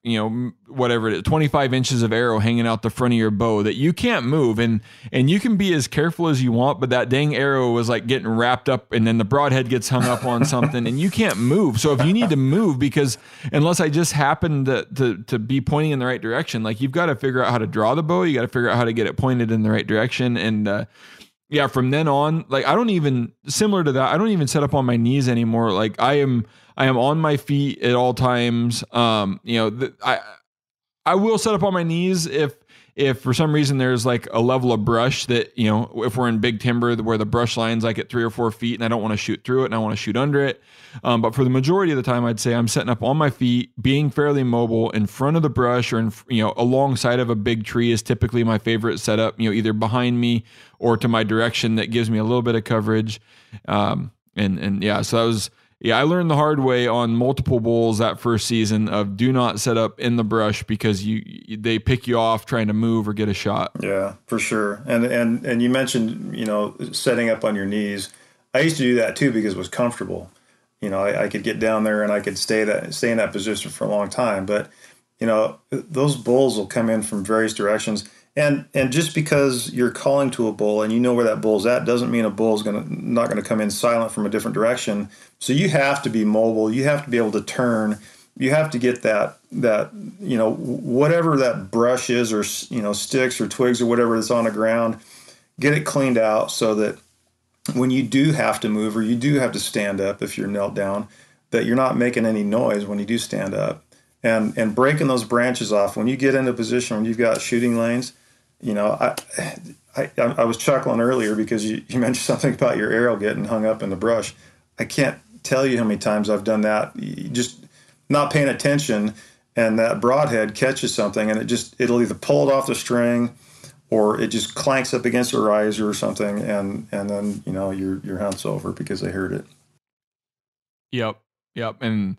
whatever it is, 25 inches of arrow hanging out the front of your bow that you can't move. And you can be as careful as you want, but that dang arrow was like getting wrapped up, and then the broadhead gets hung up on something and you can't move. So if you need to move, because unless I just happen to be pointing in the right direction, like you've got to figure out how to draw the bow. You got to figure out how to get it pointed in the right direction. And, from then on, like similar to that, I don't even set up on my knees anymore. Like I am on my feet at all times. I will set up on my knees if for some reason there's like a level of brush that, if we're in big timber where the brush line's like at 3 or 4 feet and I don't want to shoot through it and I want to shoot under it. But for the majority of the time, I'd say I'm setting up on my feet, being fairly mobile in front of the brush or alongside of a big tree is typically my favorite setup, either behind me or to my direction that gives me a little bit of coverage. So that was, I learned the hard way on multiple bulls that first season of do not set up in the brush because they pick you off trying to move or get a shot. Yeah, for sure. And you mentioned, setting up on your knees. I used to do that too because it was comfortable. I could get down there and I could stay in that position for a long time. But, those bulls will come in from various directions. And just because you're calling to a bull and you know where that bull's at doesn't mean a bull's not going to come in silent from a different direction. So you have to be mobile. You have to be able to turn. You have to get that whatever that brush is or sticks or twigs or whatever that's on the ground, get it cleaned out so that when you do have to move or you do have to stand up if you're knelt down, that you're not making any noise when you do stand up. And breaking those branches off when you get into a position when you've got shooting lanes. I was chuckling earlier because you mentioned something about your arrow getting hung up in the brush. I can't tell you how many times I've done that, just not paying attention, and that broadhead catches something and it'll either pull it off the string or it just clanks up against a riser or something, and then your hunt's over because they heard it. Yep. And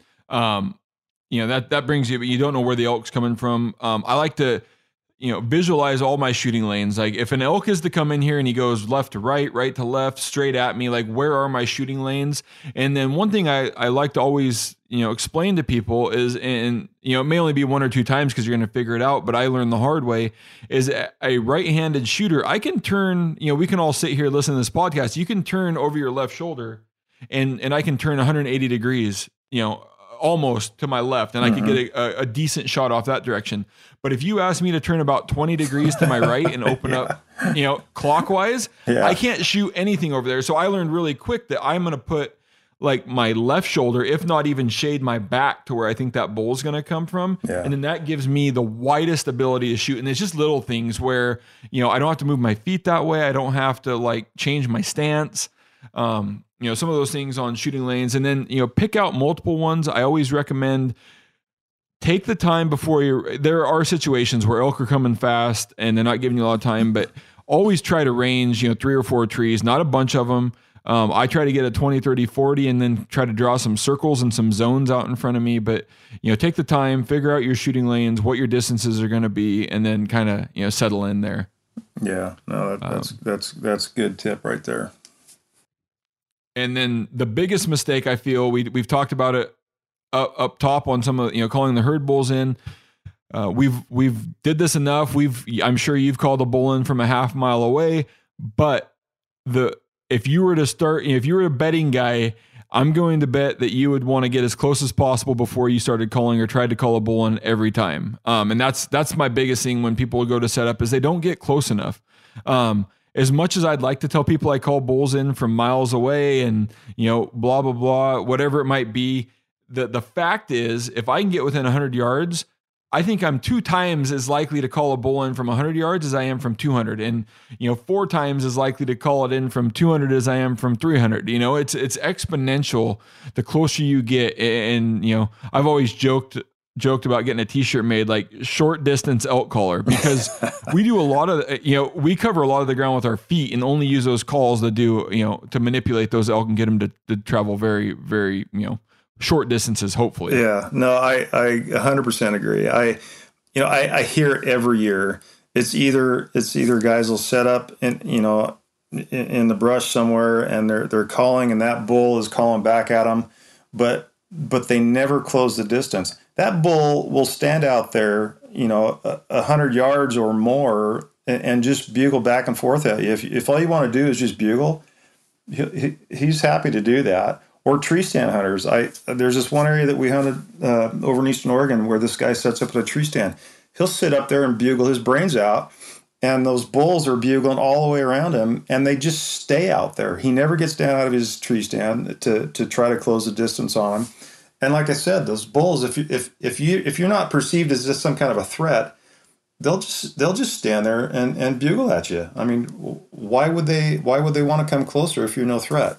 that brings you, but you don't know where the elk's coming from. I like to visualize all my shooting lanes. Like if an elk is to come in here and he goes left to right, right to left, straight at me, like where are my shooting lanes? And then one thing I like to always, explain to people is, and it may only be 1 or 2 times because you're going to figure it out, but I learned the hard way, is a right-handed shooter. I can turn, we can all sit here, listen to this podcast. You can turn over your left shoulder and I can turn 180 degrees, almost to my left, and I could get a decent shot off that direction. But if you ask me to turn about 20 degrees to my right and open up, clockwise, I can't shoot anything over there. So I learned really quick that I'm going to put like my left shoulder, if not even shade my back to where I think that bull's going to come from. Yeah. And then that gives me the widest ability to shoot. And it's just little things where, I don't have to move my feet that way. I don't have to like change my stance. Some of those things on shooting lanes, and then, pick out multiple ones. I always recommend take the time before there are situations where elk are coming fast and they're not giving you a lot of time, but always try to range, 3 or 4 trees, not a bunch of them. I try to get a 20, 30, 40 and then try to draw some circles and some zones out in front of me. But, take the time, figure out your shooting lanes, what your distances are going to be, and then kind of, settle in there. Yeah, no, that's a good tip right there. And then the biggest mistake I feel, we've talked about it up top on some of, calling the herd bulls in. We've did this enough. I'm sure you've called a bull in from a half mile away, but if you were a betting guy, I'm going to bet that you would want to get as close as possible before you started calling or tried to call a bull in every time. And that's my biggest thing when people go to set up is they don't get close enough. As much as I'd like to tell people I call bulls in from miles away and, blah, blah, blah, whatever it might be, the fact is, if I can get within 100 yards, I think I'm 2 times as likely to call a bull in from 100 yards as I am from 200. And, 4 times as likely to call it in from 200 as I am from 300. It's exponential the closer you get. And, I've always joked about getting a t-shirt made like short distance elk caller, because we do a lot of, we cover a lot of the ground with our feet and only use those calls to do, to manipulate those elk and get them to travel very, very, short distances, hopefully. Yeah, no, I 100% agree. I hear it every year. It's either guys will set up in the brush somewhere and they're calling and that bull is calling back at them, but they never close the distance. that bull will stand out there, 100 yards or more, and just bugle back and forth at you. If all you want to do is just bugle, he's happy to do that. Or tree stand hunters. There's this one area that we hunted over in Eastern Oregon where this guy sets up at a tree stand. He'll sit up there and bugle his brains out, and those bulls are bugling all the way around him, and they just stay out there. He never gets down out of his tree stand to try to close the distance on him. And like I said, those bulls, if you're not perceived as just some kind of a threat, they'll just stand there and bugle at you. I mean, why would they want to come closer if you're no threat?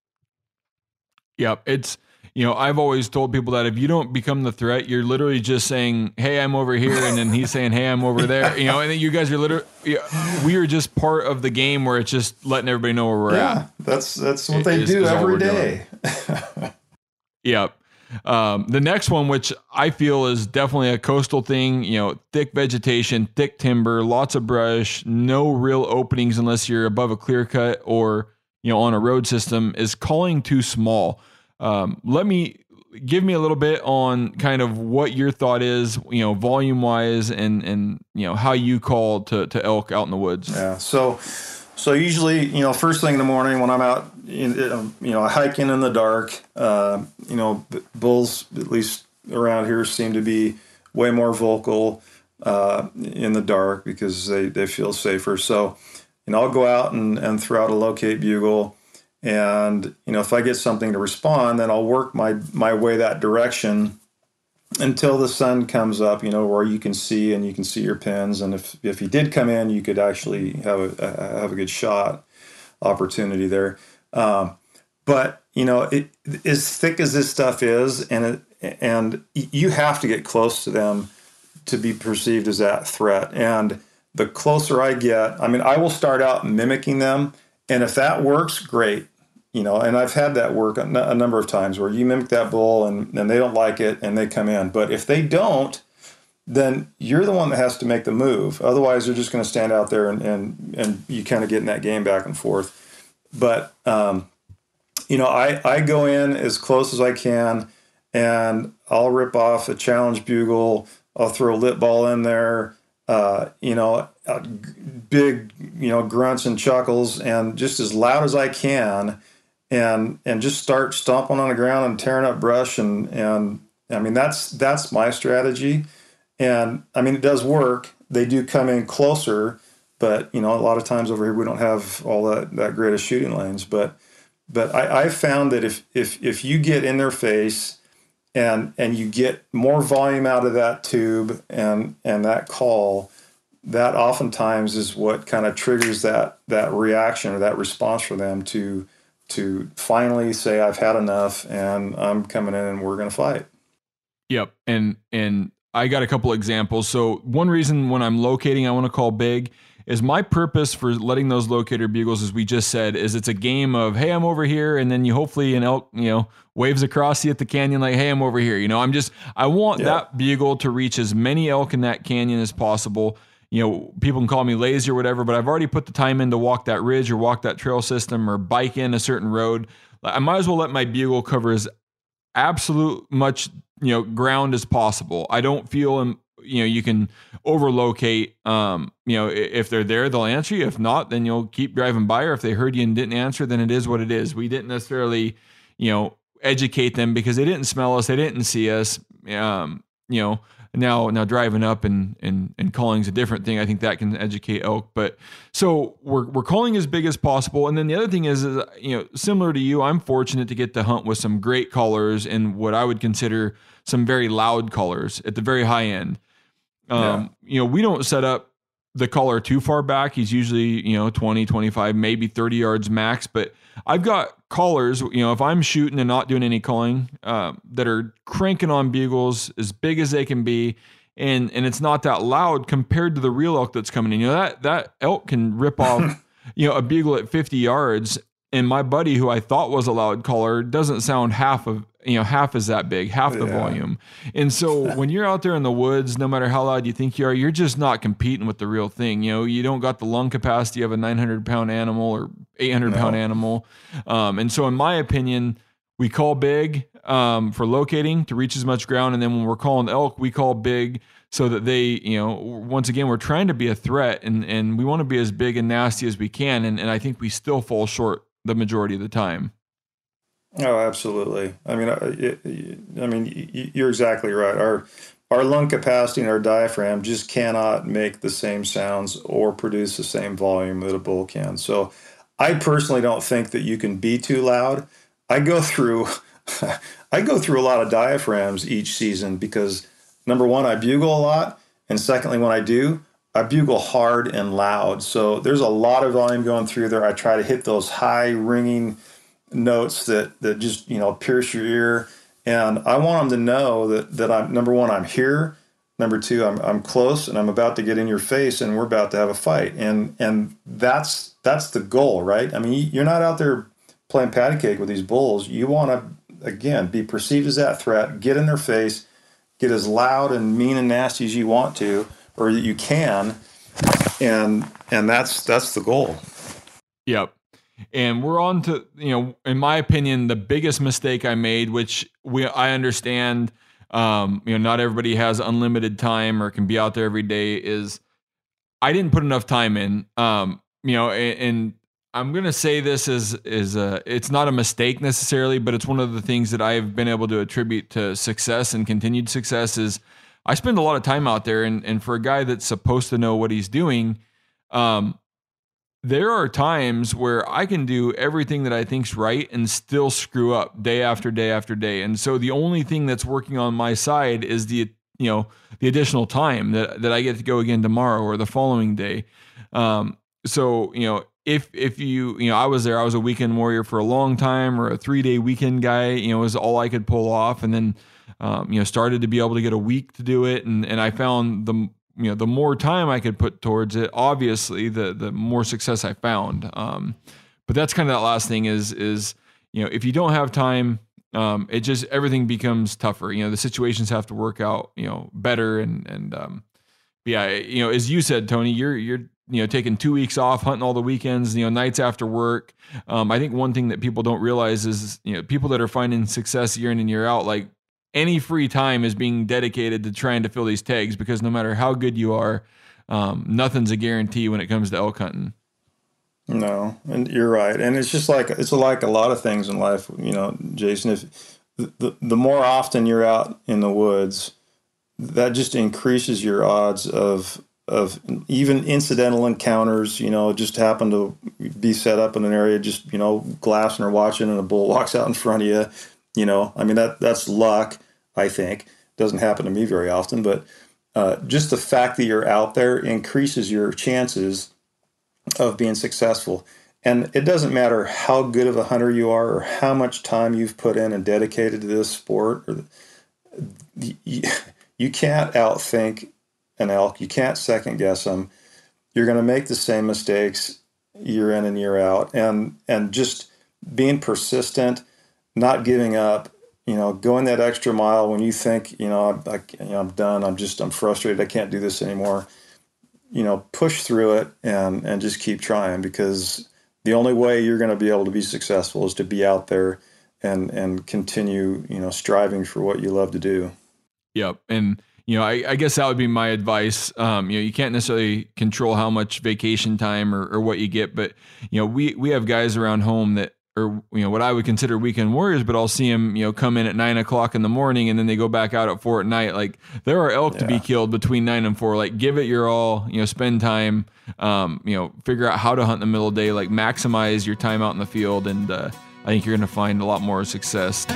Yep. It's, I've always told people that if you don't become the threat, you're literally just saying, hey, I'm over here. And then he's saying, hey, I'm over there. And then you guys are literally, we are just part of the game where it's just letting everybody know where we're at. That's what they do every day. Yep. The next one, which I feel is definitely a coastal thing, thick vegetation, thick timber, lots of brush, no real openings unless you're above a clear cut or, on a road system, is calling too small. Give me a little bit on kind of what your thought is, volume wise and how you call to elk out in the woods. Yeah. So usually, first thing in the morning when I'm out, hiking in the dark, bulls, at least around here, seem to be way more vocal in the dark because they feel safer. So, I'll go out and throw out a locate bugle, and if I get something to respond, then I'll work my way that direction until the sun comes up, where you can see your pins, and if he did come in, you could actually have a good shot opportunity there. But as thick as this stuff is, and you have to get close to them to be perceived as that threat. And the closer I get, I will start out mimicking them, and if that works, great. And I've had that work a number of times where you mimic that bull and they don't like it and they come in. But if they don't, then you're the one that has to make the move. Otherwise, they're just going to stand out there and you kind of get in that game back and forth. But, I go in as close as I can, and I'll rip off a challenge bugle. I'll throw a lit ball in there. Big, grunts and chuckles, and just as loud as I can, and just start stomping on the ground and tearing up brush, and that's my strategy, and it does work. They do come in closer, but a lot of times over here we don't have all that great of shooting lanes, but I found that if you get in their face and you get more volume out of that tube and that call, that oftentimes is what kind of triggers that reaction or that response for them to finally say, I've had enough and I'm coming in and we're going to fight. Yep. And I got a couple examples. So one reason when I'm locating, I want to call big is my purpose for letting those locator bugles, as we just said, is it's a game of, hey, I'm over here. And then hopefully an elk, waves across you at the canyon like, hey, I'm over here. I want that bugle to reach as many elk in that canyon as possible. People can call me lazy or whatever, but I've already put the time in to walk that ridge or walk that trail system or bike in a certain road. I might as well let my bugle cover as absolute much, ground as possible. I don't feel, you can overlocate, if they're there, they'll answer you. If not, then you'll keep driving by, or if they heard you and didn't answer, then it is what it is. We didn't necessarily, educate them because they didn't smell us. They didn't see us. Now driving up and calling is a different thing. I think that can educate elk, but so we're calling as big as possible. And then the other thing is, similar to you, I'm fortunate to get to hunt with some great callers and what I would consider some very loud callers at the very high end. We don't set up the caller too far back. He's usually, 20, 25, maybe 30 yards max, but I've got callers, if I'm shooting and not doing any calling, that are cranking on bugles as big as they can be. And it's not that loud compared to the real elk that's coming in. That elk can rip off, a bugle at 50 yards. And my buddy, who I thought was a loud caller, doesn't sound half as that big, half the volume. And so when you're out there in the woods, no matter how loud you think you are, you're just not competing with the real thing. You don't got the lung capacity of a 900-pound animal or 800-pound animal. And so in my opinion, we call big. for locating to reach as much ground. And then when we're calling elk, we call big so that they, once again, we're trying to be a threat and we want to be as big and nasty as we can. And I think we still fall short the majority of the time. Oh, absolutely. I mean, you're exactly right. Our lung capacity and our diaphragm just cannot make the same sounds or produce the same volume that a bull can. So I personally don't think that you can be too loud. I go through a lot of diaphragms each season because, number one, I bugle a lot, and secondly, when I do, I bugle hard and loud. So there's a lot of volume going through there. I try to hit those high ringing notes that just pierce your ear, and I want them to know that I'm, number one, I'm here, number two, I'm close, and I'm about to get in your face, and we're about to have a fight, and that's the goal, right? I mean, you're not out there playing patty cake with these bulls. You want to, again, be perceived as that threat, get in their face, get as loud and mean and nasty as you want to, or that you can, and that's the goal. Yep. And we're on to, in my opinion, the biggest mistake I made, which I understand, not everybody has unlimited time or can be out there every day, is I didn't put enough time in, and I'm going to say this is it's not a mistake necessarily, but it's one of the things that I've been able to attribute to success and continued success is I spend a lot of time out there. And for a guy that's supposed to know what he's doing, there are times where I can do everything that I think's right and still screw up day after day after day. And so the only thing that's working on my side is the additional time that I get to go again tomorrow or the following day. So if you, I was there, I was a weekend warrior for a long time, or a 3-day weekend guy, was all I could pull off. And then, started to be able to get a week to do it. And I found the more time I could put towards it, obviously the more success I found. But that's kind of that last thing is, if you don't have time, it just, everything becomes tougher. The situations have to work out, better. As you said, Tony, you're taking 2 weeks off, hunting all the weekends, nights after work. I think one thing that people don't realize is, people that are finding success year in and year out, like, any free time is being dedicated to trying to fill these tags, because no matter how good you are, nothing's a guarantee when it comes to elk hunting. No, and you're right. And it's just like, it's like a lot of things in life, Jason, if the more often you're out in the woods, that just increases your odds of even incidental encounters, just happen to be set up in an area, just, glassing or watching, and a bull walks out in front of you. I mean, that's luck, I think. Doesn't happen to me very often, but just the fact that you're out there increases your chances of being successful. And it doesn't matter how good of a hunter you are or how much time you've put in and dedicated to this sport. You can't outthink an elk. You can't second guess them. You're going to make the same mistakes year in and year out. And just being persistent, not giving up, going that extra mile when you think, I'm done, I'm frustrated, I can't do this anymore. Push through it and just keep trying, because the only way you're going to be able to be successful is to be out there and continue, striving for what you love to do. Yep. And, I guess that would be my advice. You can't necessarily control how much vacation time or what you get, but, we have guys around home that, or, what I would consider weekend warriors, but I'll see them, come in at 9 o'clock in the morning and then they go back out at 4 at night. Like, there are elk to be killed between 9 and 4. Like, give it your all, spend time, figure out how to hunt in the middle of the day, like maximize your time out in the field. And, I think you're going to find a lot more success.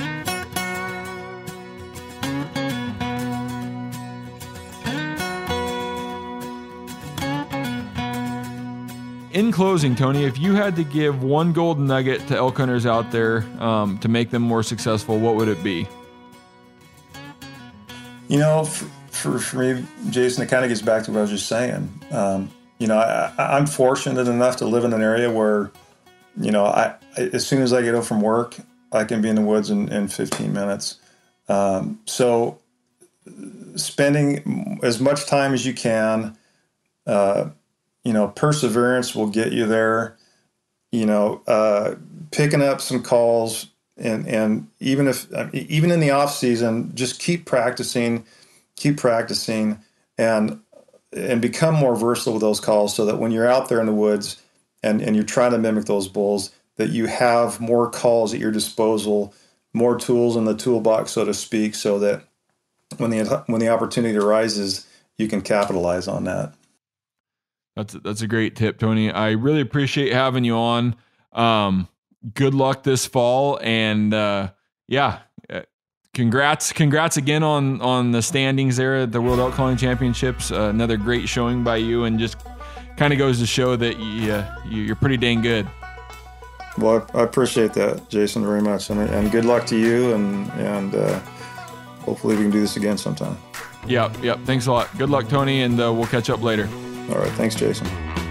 In closing, Tony, if you had to give one golden nugget to elk hunters out there to make them more successful, what would it be? For me, Jason, it kind of gets back to what I was just saying. I'm fortunate enough to live in an area where, as soon as I get home from work, I can be in the woods in 15 minutes. So spending as much time as you can, perseverance will get you there. Picking up some calls and even in the off season, just keep practicing, and become more versatile with those calls, so that when you're out there in the woods and you're trying to mimic those bulls, that you have more calls at your disposal, more tools in the toolbox, so to speak, so that when the opportunity arises, you can capitalize on that. That's a great tip, Tony. I really appreciate having you on. Good luck this fall, and congrats again on the standings there at the World Elk Calling Championships. Another great showing by you, and just kind of goes to show that you're pretty dang good. Well, I appreciate that, Jason, very much, and good luck to you, and hopefully we can do this again sometime. Yep. Thanks a lot. Good luck, Tony, and we'll catch up later. All right. Thanks, Jason.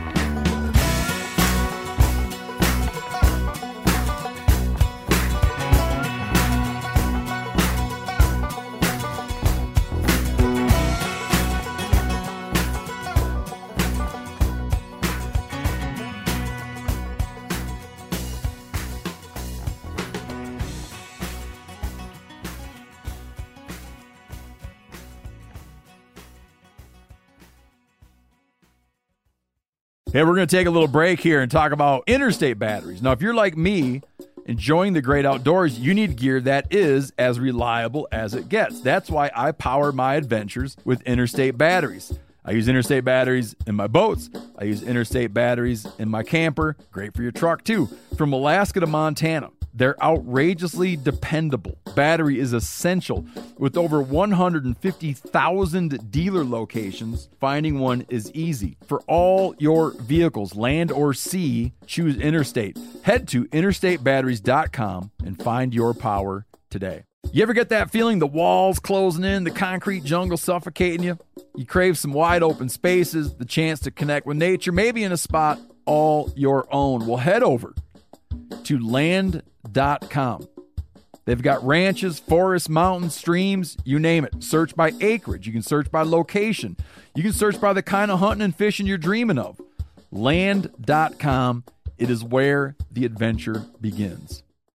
Hey, we're going to take a little break here and talk about Interstate batteries. Now, if you're like me, enjoying the great outdoors, you need gear that is as reliable as it gets. That's why I power my adventures with Interstate batteries. I use Interstate batteries in my boats. I use Interstate batteries in my camper. Great for your truck, too. From Alaska to Montana, they're outrageously dependable. Battery is essential. With over 150,000 dealer locations, finding one is easy. For all your vehicles, land or sea, choose Interstate. Head to interstatebatteries.com and find your power today. You ever get that feeling the walls closing in, the concrete jungle suffocating you? You crave some wide open spaces, the chance to connect with nature, maybe in a spot all your own. Well, head over to land.com. They've got ranches, forests, mountains, streams, you name it. Search by acreage. You can search by location. You can search by the kind of hunting and fishing you're dreaming of. Land.com. It is where the adventure begins.